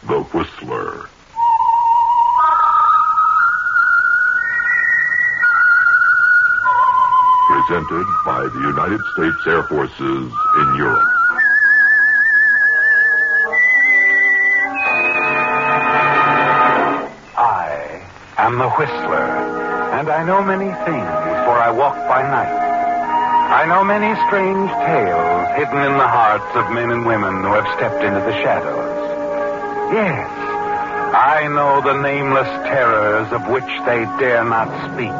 The Whistler. Presented by the United States Air Forces in Europe. I am the Whistler, and I know many things, for I walk by night. I know many strange tales hidden in the hearts of men and women who have stepped into the shadows. Yes, I know the nameless terrors of which they dare not speak.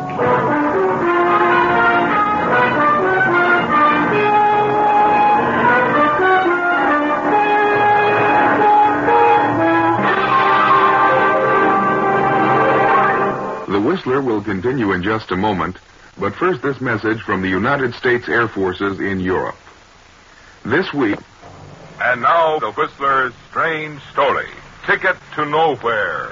The Whistler will continue in just a moment, but first this message from the United States Air Forces in Europe. This week... And now, the Whistler's strange story, Ticket to Nowhere.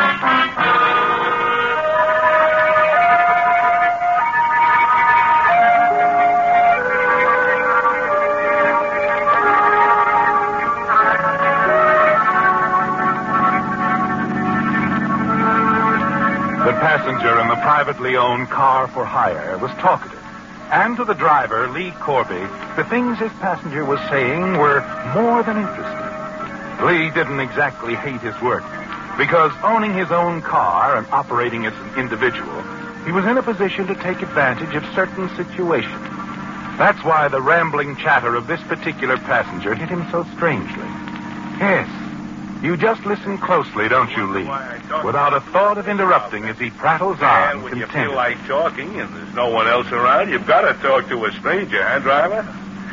The passenger in the privately owned car for hire was talkative. And to the driver, Lee Corby, the things his passenger was saying were more than interesting. Lee didn't exactly hate his work, because owning his own car and operating as an individual, he was in a position to take advantage of certain situations. That's why the rambling chatter of this particular passenger hit him so strangely. Yes, you just listen closely, don't you, Lee? Without a thought of interrupting as he prattles on, And when you contented. feel like talking and there's no one else around, you've got to talk to a stranger, huh, driver?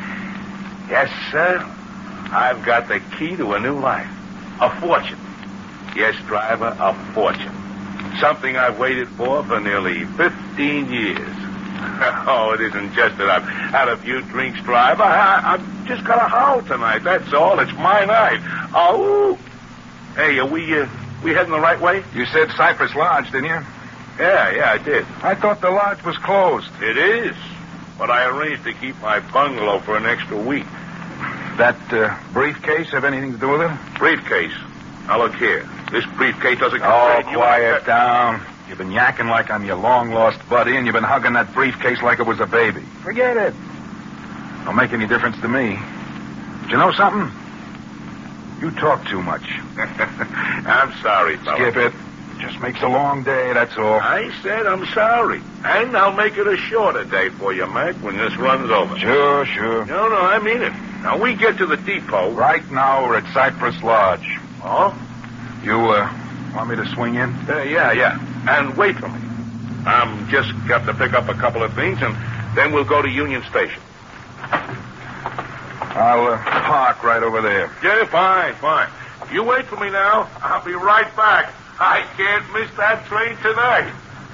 Yes, sir. I've got the key to a new life. A fortune. Yes, driver, a fortune. Something I've waited for nearly 15 years. Oh, it isn't just that I've had a few drinks, driver. I've just got a howl tonight, that's all. It's my night. Oh. Hey, are we heading the right way? You said Cypress Lodge, didn't you? Yeah, I did. I thought the lodge was closed. It is. But I arranged to keep my bungalow for an extra week. That briefcase have anything to do with it? Briefcase. Now, look here. This briefcase doesn't Oh, concern you. quiet down. You've been yakking like I'm your long-lost buddy, and you've been hugging that briefcase like it was a baby. Forget it. Don't make any difference to me. But you know something? You talk too much. I'm sorry, fella. Skip it. Just makes a long day, that's all. I said I'm sorry. And I'll make it a shorter day for you, Mac, when this runs over. Sure. No, I mean it. Now, we get to the depot. Right now, we're at Cypress Lodge. Oh? You, want me to swing in? Yeah. And wait for me. I'm just got to pick up a couple of things, and then we'll go to Union Station. I'll park right over there. Yeah, fine. You wait for me now. I'll be right back. I can't miss that train tonight.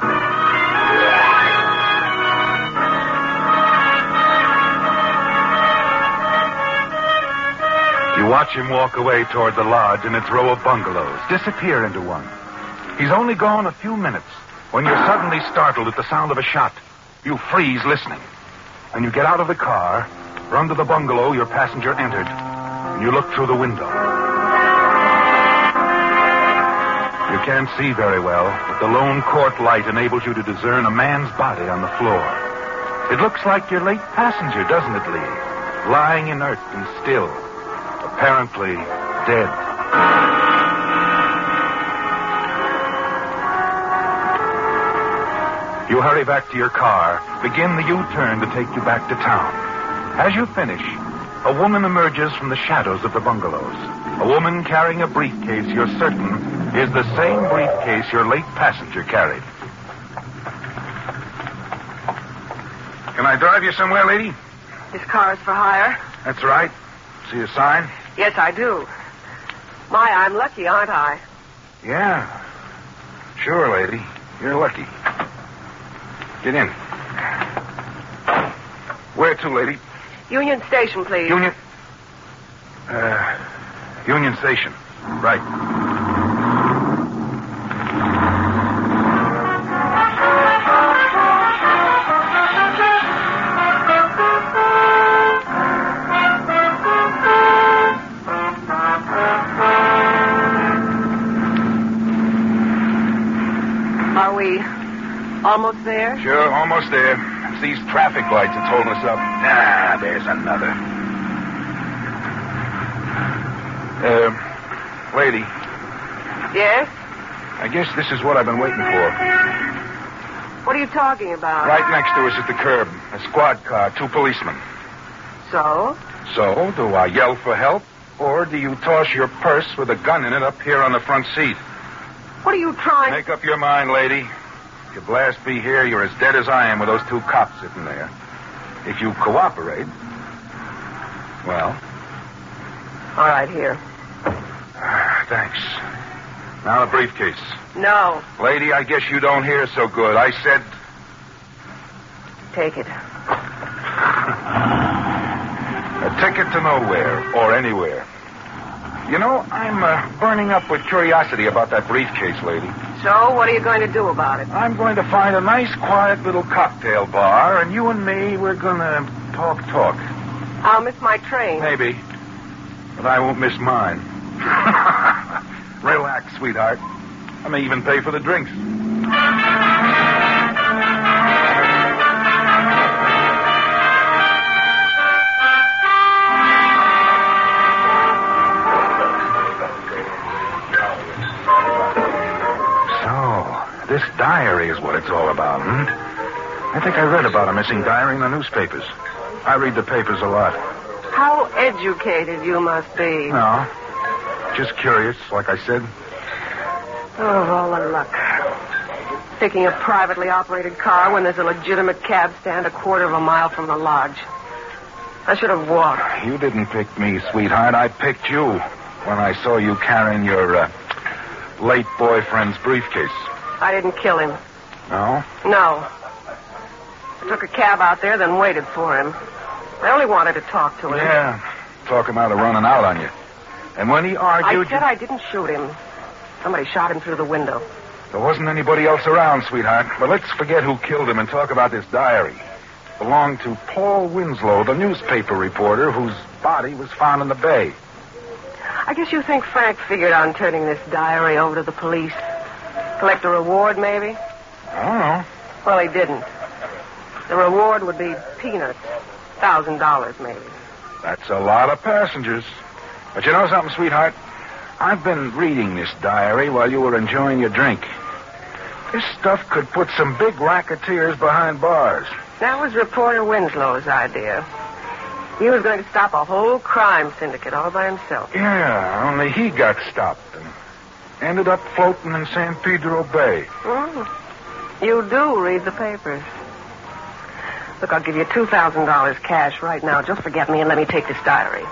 You watch him walk away toward the lodge and its row of bungalows, disappear into one. He's only gone a few minutes when you're suddenly startled at the sound of a shot. You freeze listening. And you get out of the car, run to the bungalow your passenger entered, and you look through the window. You can't see very well, but the lone court light enables you to discern a man's body on the floor. It looks like your late passenger, doesn't it, Lee? Lying inert and still, apparently dead. You hurry back to your car, begin the U-turn to take you back to town. As you finish, a woman emerges from the shadows of the bungalows. A woman carrying a briefcase you're certain is the same briefcase your late passenger carried. Can I drive you somewhere, lady? This car is for hire? That's right. See a sign? Yes, I do. My, I'm lucky, aren't I? Yeah. Sure, lady. You're lucky. Get in. Where to, lady? Union Station, please. Union Station. Right. Almost there? Sure, almost there. It's these traffic lights that's holding us up. Ah, there's another. Lady, Yes? I guess this is what I've been waiting for. What are you talking about? Right next to us at the curb. A squad car, 2 policemen. So? So, do I yell for help? Or do you toss your purse with a gun in it up here on the front seat? What are you trying... Make up your mind, lady. If you blast me here, you're as dead as I am with those 2 cops sitting there. If you cooperate, well... All right, here. Thanks. Now the briefcase. No. Lady, I guess you don't hear so good. I said... Take it. A ticket to nowhere or anywhere. You know, I'm burning up with curiosity about that briefcase, lady. So, what are you going to do about it? I'm going to find a nice, quiet little cocktail bar, and you and me, we're going to talk. I'll miss my train. Maybe. But I won't miss mine. Relax, sweetheart. I may even pay for the drinks. This diary is what it's all about, I think I read about a missing diary in the newspapers. I read the papers a lot. How educated you must be. No. Just curious, like I said. Oh, all the luck. Taking a privately operated car when there's a legitimate cab stand a quarter of a mile from the lodge. I should have walked. You didn't pick me, sweetheart. I picked you when I saw you carrying your late boyfriend's briefcase. I didn't kill him. No? No. I took a cab out there, then waited for him. I only wanted to talk to him. Yeah. Talk him out of running out on you. And when he argued... I said I didn't shoot him. Somebody shot him through the window. There wasn't anybody else around, sweetheart. But let's forget who killed him and talk about this diary. It belonged to Paul Winslow, the newspaper reporter whose body was found in the bay. I guess you think Frank figured on turning this diary over to the police. Collect a reward, maybe? I don't know. Well, he didn't. The reward would be peanuts. $1,000, maybe. That's a lot of passengers. But you know something, sweetheart? I've been reading this diary while you were enjoying your drink. This stuff could put some big racketeers behind bars. That was reporter Winslow's idea. He was going to stop a whole crime syndicate all by himself. Yeah, only he got stopped and ended up floating in San Pedro Bay. You do read the papers. Look, I'll give you $2,000 cash right now. Just forget me and let me take this diary.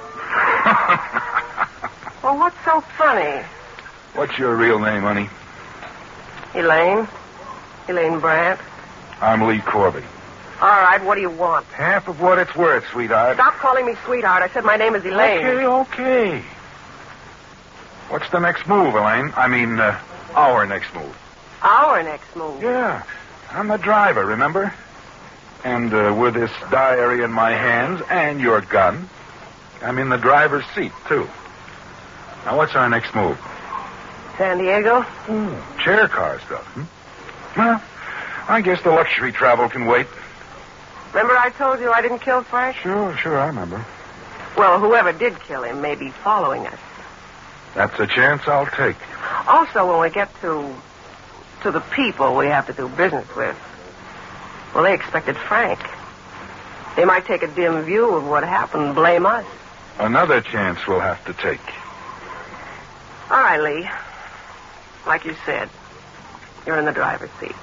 Well, what's so funny? What's your real name, honey? Elaine. Elaine Brandt. I'm Lee Corby. All right, what do you want? Half of what it's worth, sweetheart. Stop calling me sweetheart. I said my name is Elaine. Okay. What's the next move, Elaine? I mean, our next move. Our next move? Yeah. I'm the driver, remember? And with this diary in my hands and your gun, I'm in the driver's seat, too. Now, what's our next move? San Diego? Chair car stuff, Well, I guess the luxury travel can wait. Remember I told you I didn't kill Frank? Sure, I remember. Well, whoever did kill him may be following us. That's a chance I'll take. Also, when we get to the people we have to do business with, well, they expected Frank. They might take a dim view of what happened and blame us. Another chance we'll have to take. All right, Lee. Like you said, you're in the driver's seat.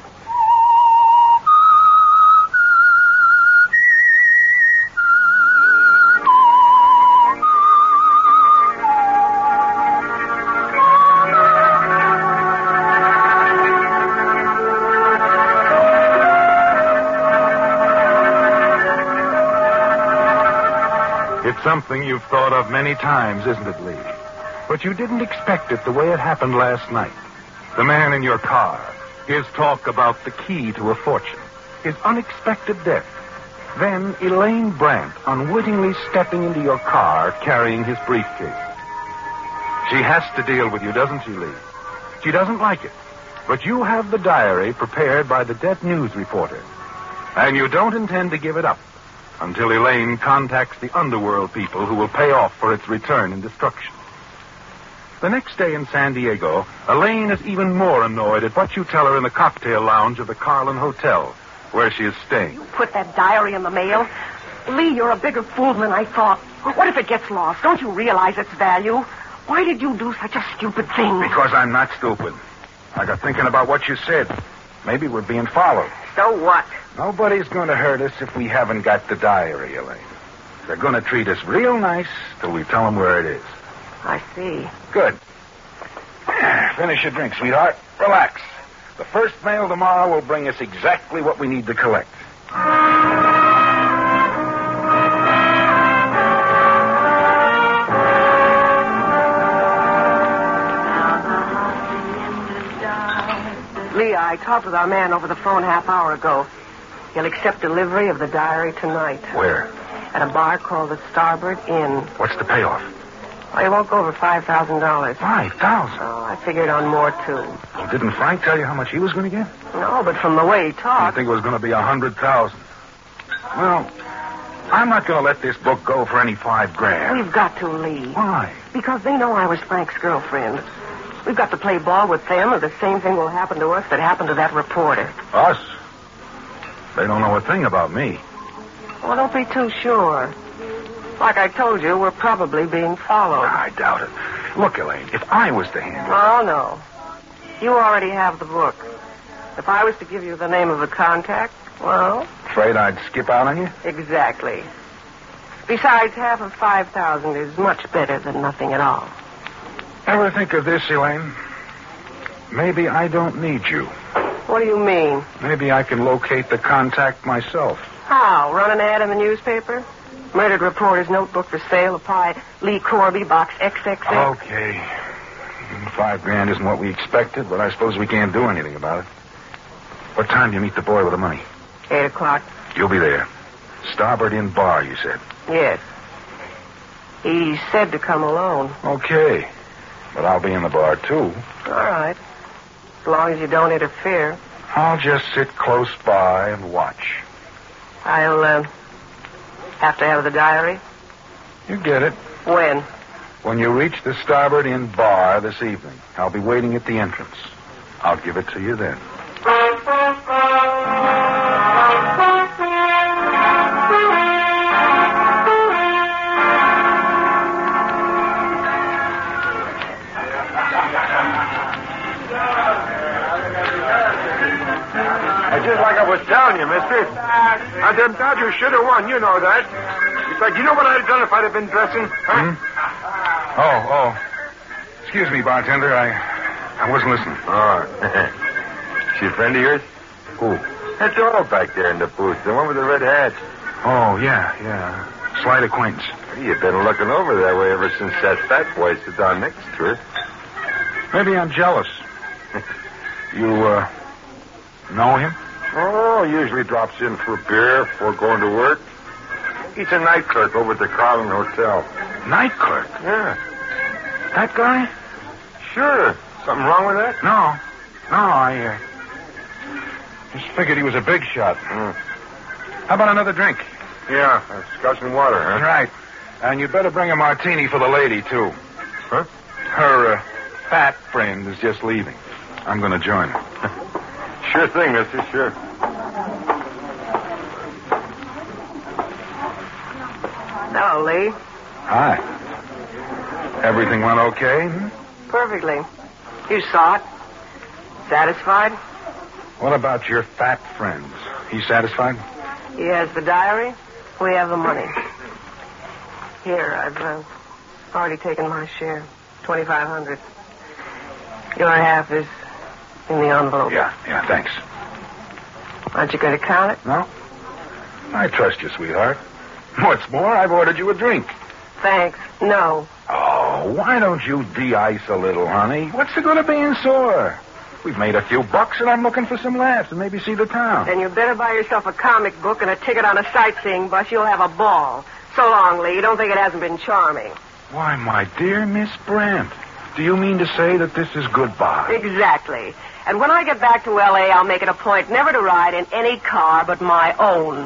It's something you've thought of many times, isn't it, Lee? But you didn't expect it the way it happened last night. The man in your car, his talk about the key to a fortune, his unexpected death. Then Elaine Brandt unwittingly stepping into your car carrying his briefcase. She has to deal with you, doesn't she, Lee? She doesn't like it. But you have the diary prepared by the Death News reporter. And you don't intend to give it up until Elaine contacts the underworld people who will pay off for its return and destruction. The next day in San Diego, Elaine is even more annoyed at what you tell her in the cocktail lounge of the Carlin Hotel, where she is staying. You put that diary in the mail? Lee, you're a bigger fool than I thought. What if it gets lost? Don't you realize its value? Why did you do such a stupid thing? Because I'm not stupid. I got thinking about what you said. Maybe we're being followed. So what? Nobody's going to hurt us if we haven't got the diary, Elaine. They're going to treat us real nice till we tell them where it is. I see. Good. Finish your drink, sweetheart. Relax. The first mail tomorrow will bring us exactly what we need to collect. Lee, I talked with our man over the phone half hour ago. He'll accept delivery of the diary tonight. Where? At a bar called the Starboard Inn. What's the payoff? Well, he won't go over $5,000. $5,000? Oh, I figured on more, too. Well, didn't Frank tell you how much he was going to get? No, but from the way he I talked... think it was going to be $100,000. Well, I'm not going to let this book go for any $5,000. We've got to, Lee. Why? Because they know I was Frank's girlfriend. We've got to play ball with them, or the same thing will happen to us that happened to that reporter. Us? They don't know a thing about me. Well, don't be too sure. Like I told you, we're probably being followed. I doubt it. Look, Elaine, if I was to handle it... Oh, no. You already have the book. If I was to give you the name of the contact, well... Afraid I'd skip out on you? Exactly. Besides, half of 5,000 is much better than nothing at all. Ever think of this, Elaine? Maybe I don't need you. What do you mean? Maybe I can locate the contact myself. How? Run an ad in the newspaper? Murdered reporter's notebook for sale. Apply Lee Corby, box XXX. Okay. $5,000 isn't what we expected, but I suppose we can't do anything about it. What time do you meet the boy with the money? 8 o'clock. You'll be there. Starboard Inn Bar, you said. Yes. He said to come alone. Okay. But I'll be in the bar, too. All right. As long as you don't interfere. I'll just sit close by and watch. I'll, have to have the diary. You get it. When? When you reach the Starboard Inn Bar this evening. I'll be waiting at the entrance. I'll give it to you then. Just like I was telling you, mister. Them Dodgers should have won. You know that. In fact, you know what I'd have done if I'd have been dressing? Huh? Oh. Excuse me, bartender. I wasn't listening. Oh. She a friend of yours? Who? That's all back there in the booth. The one with the red hat. Oh, yeah. Slight acquaintance. You've been looking over that way ever since that fat boy sat down next to her. Maybe I'm jealous. You, know him? Oh, usually drops in for a beer before going to work. He's a night clerk over at the Carlin Hotel. Night clerk? Yeah. That guy? Sure. Something wrong with that? No, I just figured he was a big shot. How about another drink? Yeah, scotch and water, huh? Right. And you better bring a martini for the lady, too. Huh? Her, fat friend is just leaving. I'm going to join her. Sure thing, mister, sure. Hello, Lee. Hi. Everything went okay? Perfectly. You saw it. Satisfied? What about your fat friends? He satisfied? He has the diary. We have the money. Here, I've already taken my share. $2,500. Your half is in the envelope. Yeah, thanks. Aren't you going to count it? No? I trust you, sweetheart. What's more, I've ordered you a drink. Thanks. No. Oh, why don't you de-ice a little, honey? What's the good of being sore? We've made a few bucks, and I'm looking for some laughs and maybe see the town. Then you better buy yourself a comic book and a ticket on a sightseeing bus. You'll have a ball. So long, Lee. You don't think it hasn't been charming? Why, my dear Miss Brent, do you mean to say that this is goodbye? Exactly. And when I get back to L.A., I'll make it a point never to ride in any car but my own.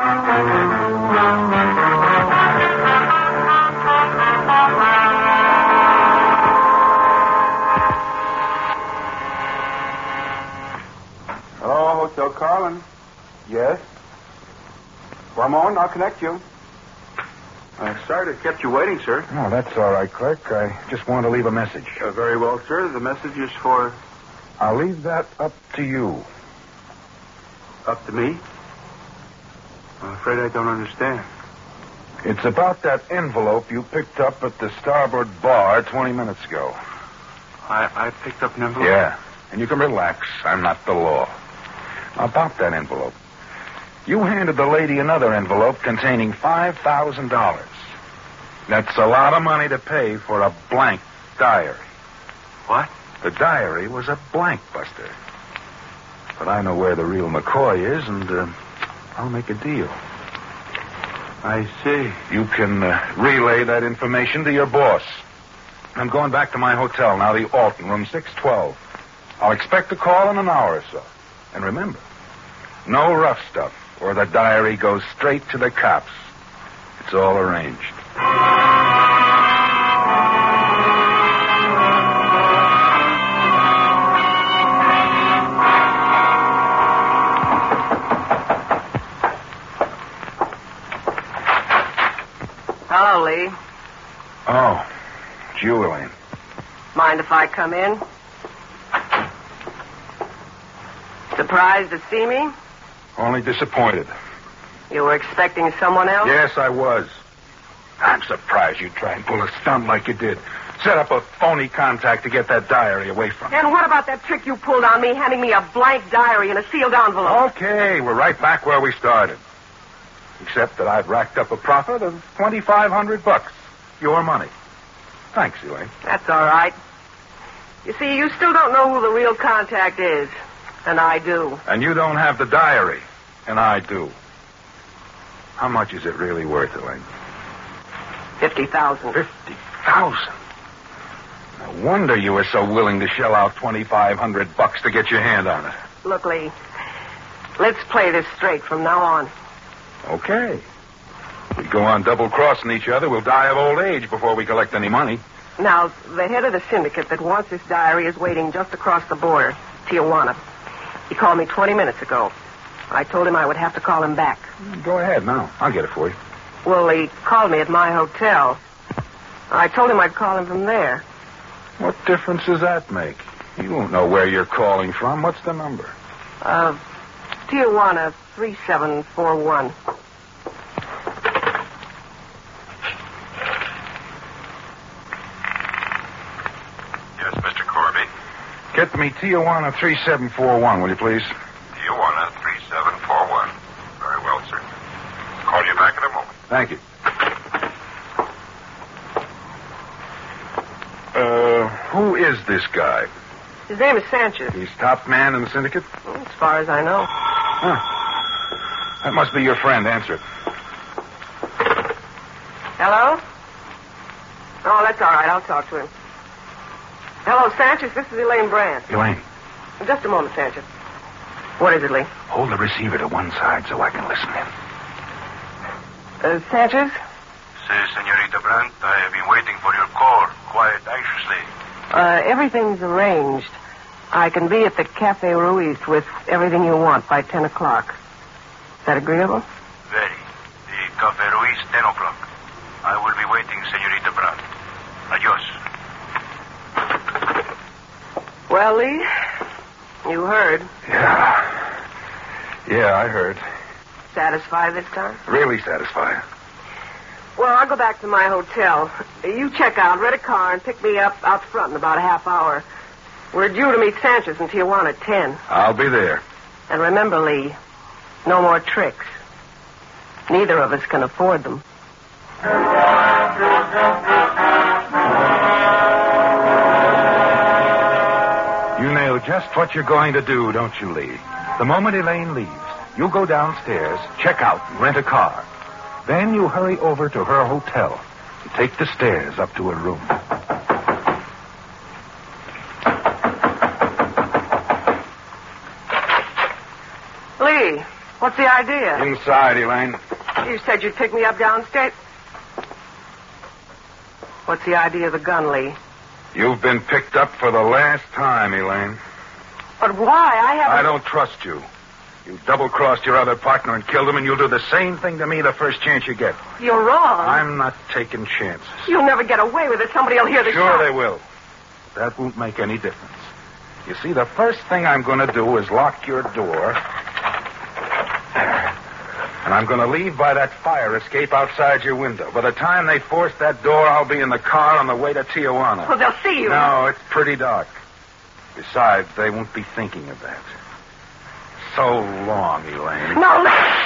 Hello, Hotel Carlin. Yes? One moment, I'll connect you. Sorry to have kept you waiting, sir. No, that's all right, clerk. I just wanted to leave a message. Very well, sir. The message is for... I'll leave that up to you. Up to me? I'm afraid I don't understand. It's about that envelope you picked up at the starboard bar 20 minutes ago. I picked up an envelope? Yeah, and you can relax. I'm not the law. About that envelope. You handed the lady another envelope containing $5,000. That's a lot of money to pay for a blank diary. What? The diary was a blank, Buster. But I know where the real McCoy is, and I'll make a deal. I see. You can relay that information to your boss. I'm going back to my hotel now, the Alton, room 612. I'll expect a call in an hour or so. And remember, no rough stuff, or the diary goes straight to the cops. It's all arranged. Hello, Lee. Oh, it's you, Elaine. Mind if I come in? Surprised to see me? Only disappointed. You were expecting someone else? Yes, I was. I'm surprised you'd try and pull a stunt like you did. Set up a phony contact to get that diary away from me. And what about that trick you pulled on me, handing me a blank diary in a sealed envelope? Okay, we're right back where we started. Except that I've racked up a profit of $2,500. Your money. Thanks, Elaine. That's all right. You see, you still don't know who the real contact is. And I do. And you don't have the diary. And I do. How much is it really worth, Elaine? $50,000. $50,000? No wonder you were so willing to shell out $2,500 to get your hand on it. Look, Lee, let's play this straight from now on. Okay. If we go on double-crossing each other, we'll die of old age before we collect any money. Now, the head of the syndicate that wants this diary is waiting just across the border, Tijuana. He called me 20 minutes ago. I told him I would have to call him back. Go ahead now. I'll get it for you. Well, he called me at my hotel. I told him I'd call him from there. What difference does that make? You won't know where you're calling from. What's the number? Tijuana 3741. Yes, Mr. Corby. Get me Tijuana 3741, will you please? Tijuana 3741. Very well, sir. Call you back in a moment. Thank you. Who is this guy? His name is Sanchez. He's top man in the syndicate? Well, as far as I know. Huh. That must be your friend. Answer it. Hello? Oh, that's all right. I'll talk to him. Hello, Sanchez. This is Elaine Brandt. Elaine. Just a moment, Sanchez. What is it, Lee? Hold the receiver to one side so I can listen in. Sanchez? Say, Senorita Brandt, I have been waiting for your call, quite anxiously. Everything's arranged. I can be at the Cafe Ruiz with everything you want by 10 o'clock. Is that agreeable? Very. The Cafe Ruiz, 10 o'clock. I will be waiting, Senorita Brandt. Adios. Well, Lee, you heard. Yeah, I heard. Satisfied this time? Really satisfied. Well, I'll go back to my hotel. You check out, rent a car, and pick me up out front in about a half hour. We're due to meet Sanchez in Tijuana at 10. I'll be there. And remember, Lee, no more tricks. Neither of us can afford them. You know just what you're going to do, don't you, Lee? The moment Elaine leaves, you go downstairs, check out, and rent a car. Then you hurry over to her hotel and take the stairs up to her room. Lee, what's the idea? Inside, Elaine. You said you'd pick me up downstairs. What's the idea of the gun, Lee? You've been picked up for the last time, Elaine. But why? I don't trust you. You double-crossed your other partner and killed him, and you'll do the same thing to me the first chance you get. You're wrong. I'm not taking chances. You'll never get away with it. Somebody will hear the Sure shot. they will. That won't make any difference. You see, the first thing I'm going to do is lock your door. And I'm going to leave by that fire escape outside your window. By the time they force that door, I'll be in the car on the way to Tijuana. Well, they'll see you. No, it's pretty dark. Besides, they won't be thinking of that. So long, Elaine. No,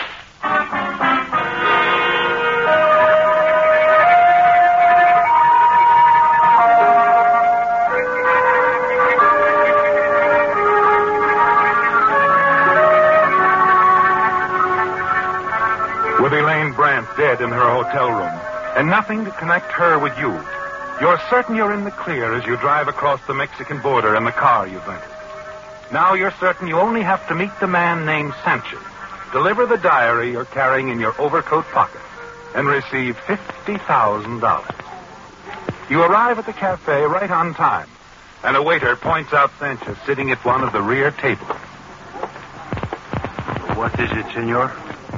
With Elaine Brandt dead in her hotel room, and nothing to connect her with you, you're certain you're in the clear as you drive across the Mexican border in the car you've rented. Now you're certain you only have to meet the man named Sanchez, deliver the diary you're carrying in your overcoat pocket, and receive $50,000. You arrive at the cafe right on time, and a waiter points out Sanchez sitting at one of the rear tables. What is it, senor?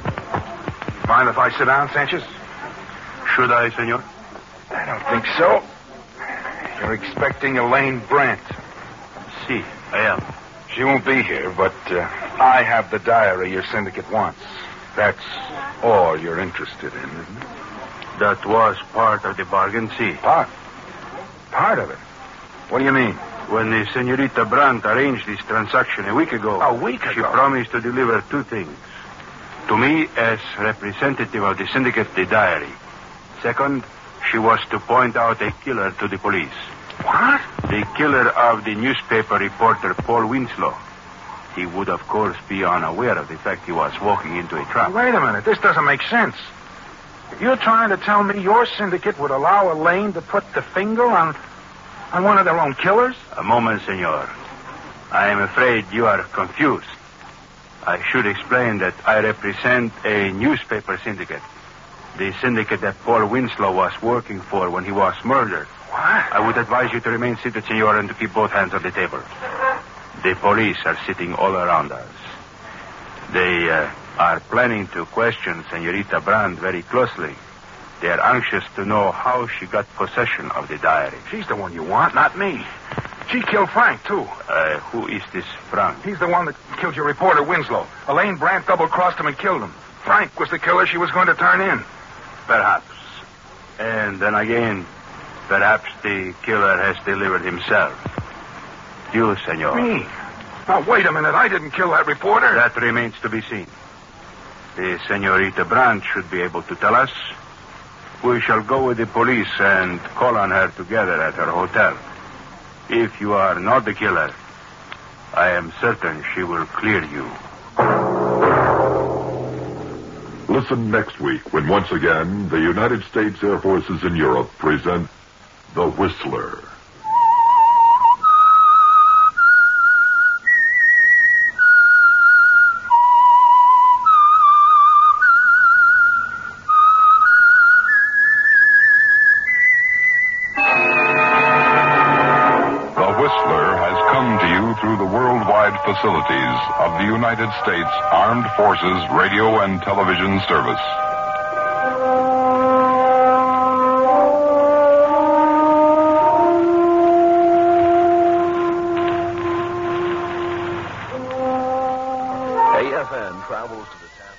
Mind if I sit down, Sanchez? Should I, senor? I don't think so. You're expecting Elaine Brandt. Si, I am. She won't be here, but I have the diary your syndicate wants. That's all you're interested in, isn't it? That was part of the bargain, si. Part of it? What do you mean? When the Senorita Brandt arranged this transaction a week ago... A week ago? She promised to deliver two things. To me, as representative of the syndicate, the diary. Second, she was to point out a killer to the police. What? The killer of the newspaper reporter, Paul Winslow. He would, of course, be unaware of the fact he was walking into a trap. Wait a minute. This doesn't make sense. You're trying to tell me your syndicate would allow Elaine to put the finger on one of their own killers? A moment, senor. I am afraid you are confused. I should explain that I represent a newspaper syndicate. The syndicate that Paul Winslow was working for when he was murdered. What? I would advise you to remain seated, senor, and to keep both hands on the table. The police are sitting all around us. They are planning to question Senorita Brandt very closely. They are anxious to know how she got possession of the diary. She's the one you want, not me. She killed Frank, too. Who is this Frank? He's the one that killed your reporter, Winslow. Elaine Brandt double-crossed him and killed him. Frank was the killer she was going to turn in. Perhaps. And then again, perhaps the killer has delivered himself. You, senor. Me? Now, wait a minute. I didn't kill that reporter. That remains to be seen. The Senorita Brandt should be able to tell us. We shall go with the police and call on her together at her hotel. If you are not the killer, I am certain she will clear you. Listen next week when once again the United States Air Forces in Europe present The Whistler. Facilities of the United States Armed Forces Radio and Television Service. AFN travels to the town.